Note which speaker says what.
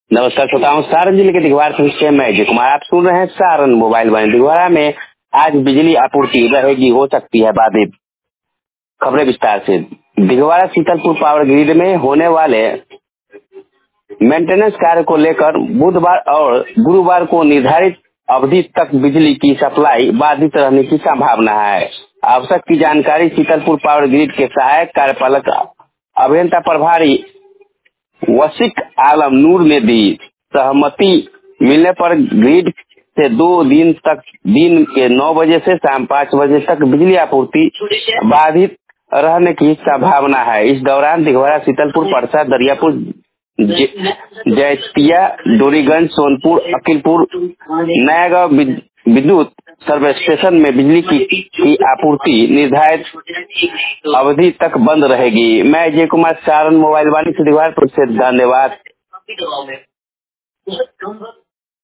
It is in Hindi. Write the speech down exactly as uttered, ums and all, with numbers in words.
Speaker 1: नमस्कार श्रोताओं, सारण जिले के दिघवारा से मैं अजय कुमार आप सुन रहे हैं सारण मोबाइल वन। दिघवारा में आज बिजली आपूर्ति रहेगी, हो सकती है बाधित। खबरें विस्तार से। दिघवारा सीतलपुर पावर ग्रिड में होने वाले मेंटेनेंस कार्य को लेकर बुधवार और गुरुवार को निर्धारित अवधि तक बिजली की सप्लाई बाधित रहने की संभावना है। आवश्यक की जानकारी सीतलपुर पावर ग्रिड के सहायक कार्यपालक अभियंता प्रभारी वसीक आलम नूर ने दी। सहमति मिलने पर ग्रिड से दो दिन तक दिन के नौ बजे से शाम पाँच बजे तक बिजली आपूर्ति बाधित रहने की संभावना है। इस दौरान दिघवारा, सीतलपुर, परसा, दरियापुर, जैतिया, डोरीगंज, सोनपुर, अकीलपुर, नयागांव विद्युत सर्वे स्टेशन में बिजली की, की आपूर्ति निर्धारित अवधि तक बंद रहेगी। मैं अजय कुमार, सारण मोबाइल वाणी से दिघवारा से धन्यवाद।